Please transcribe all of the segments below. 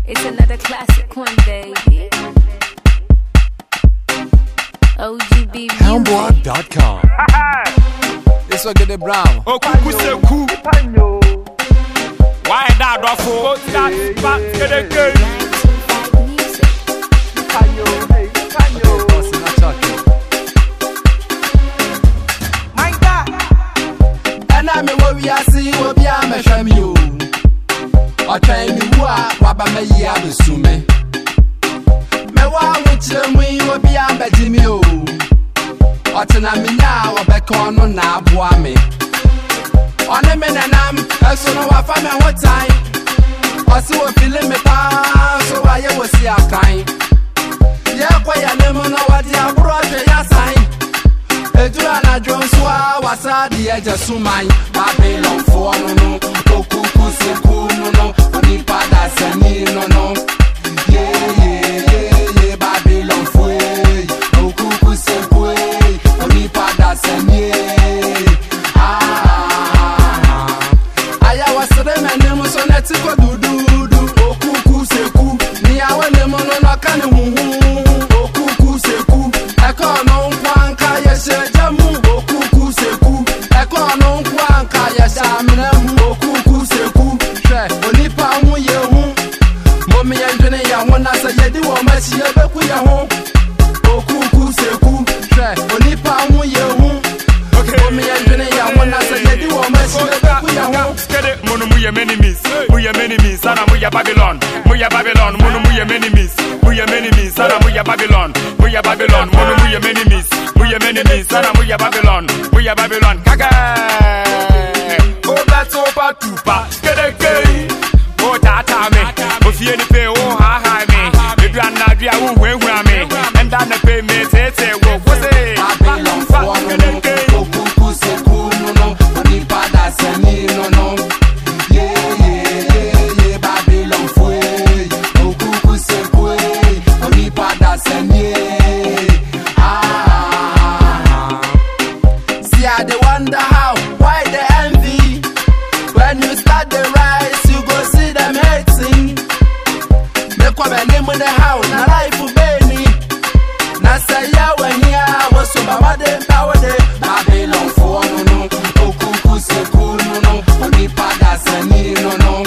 It's another classic one, baby. OGB Houndblog.com. It's a good brown. Oh, cuckoo, say cool. Why not ruffle? That's back to the game. My God. And I'm a warrior, see what be a measure you. Or try me what me ya be sume. Me wa with you will be a better me. Or tana me now or back on na boa me. On a minute, I'm a son of a family what time. I saw a feeling me pass, so I was see a kind. Yeah, quite a lemon or what you brought your sign. A Joanna Jones was at the edge of Sumai, Babylon for no, Okuku Seku no, Onipa that's a no. Yeah, Babylon for Okuku Seku, Onipa that's a Tiko dudu okuku seku ni awele mono na kane huhu okuku seku eko no nkwanka yeshe jamu okuku seku eko no nkwanka yeshe amremu okuku seku hwe onipa hu ye hu momi yendwene ya ho na se yedi wo machi ebeku ye ho okuku seku hwe onipa hu ye hu momi yendwene ya ho na se yedi wo machi ebeku ye ho Mono muya enemies, Sana muya Babylon, Mono muya enemies, Sana muya Babylon, Mono muya enemies, Sana muya Babylon, Kaga. Oh, that's over tupa, skede, oh tata me, oh fie ni pe, oh ha me, baby anadria oh we me, and then the pay me tete wo kose. Babylon for okuku seku no, onipa that's a no. They wonder how, why the envy? When you start the rise, you go see them hating. They come and name with the house, na life for Benny. Na say ya when ya was so bad they power they. Babylon for no, okuku seku no, onipa that's a no.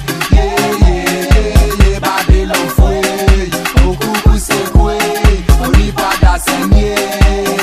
Yeah, Babylon for okuku seku, onipa that's a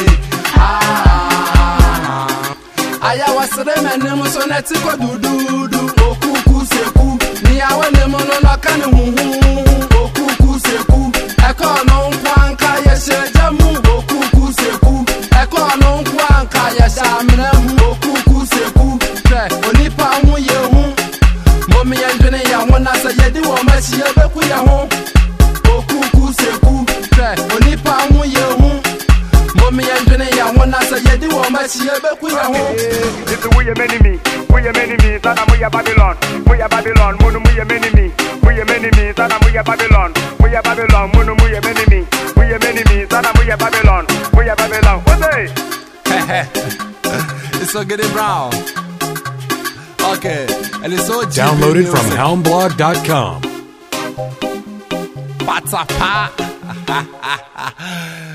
Aya wasere menemu so na tiko dudu okuku seku ni awele mono na kane huhu okuku seku eko no nkwanka yeshe jamu okuku seku eko no nkwanka yeshe amremu okuku seku hwe onipa hu ye hu momi yendwene ya ho na se yedi wo machi ebeku ye ho okuku seku hwe onipa hu ye hu momi yendwene ya ho na se yedi wo machi ebeku ye ho. This is we enemy, Sana muya Babylon, Mono muya enemy, Sana muya Babylon, Mono muya enemy, Sana muya Babylon, what's it? It's so good and brown. Okay, and it's so downloaded from houndblog.com. Patapa.